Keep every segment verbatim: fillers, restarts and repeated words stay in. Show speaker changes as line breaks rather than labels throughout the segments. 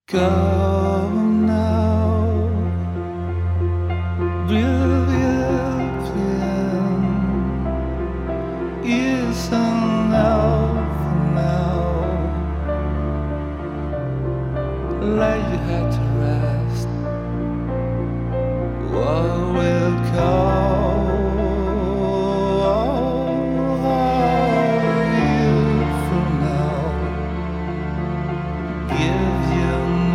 Go now, brilliant plan is enough now. Like you had to rest, what will come? From now, give you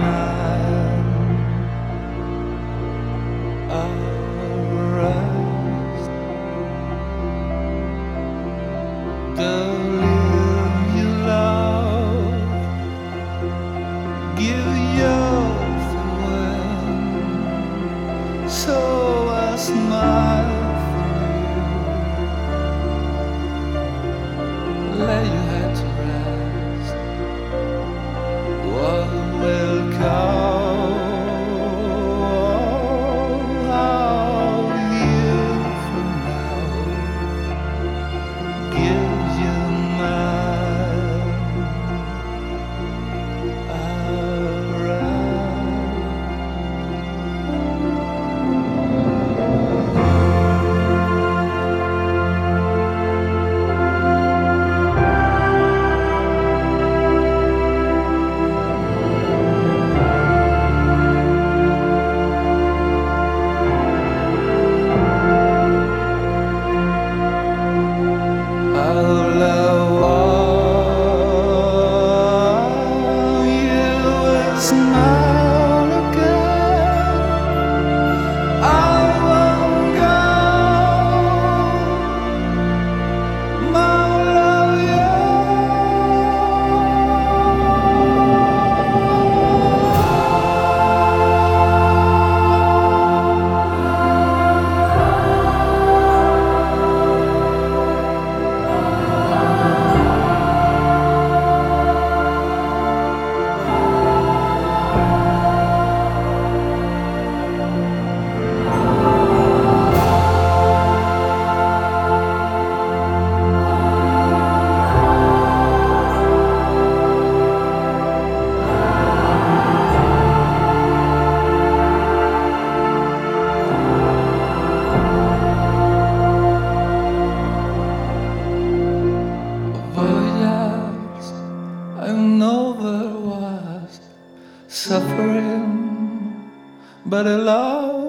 the live you love, give yours away. So I smile for you, let you have to rest. What will come? Smile again, I won't go, my love, over was suffering, but I love